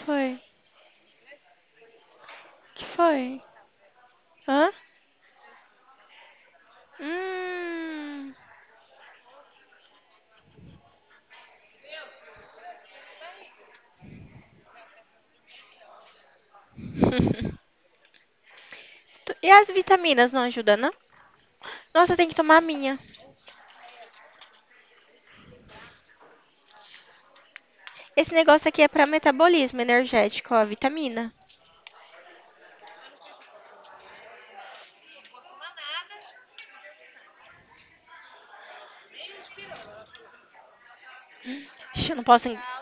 foi? Que foi? Hã? Hum. E as vitaminas não ajudam, não? Nossa, tem que tomar a minha. Esse negócio aqui é pra metabolismo energético, ó, vitamina. Ixi, eu não posso.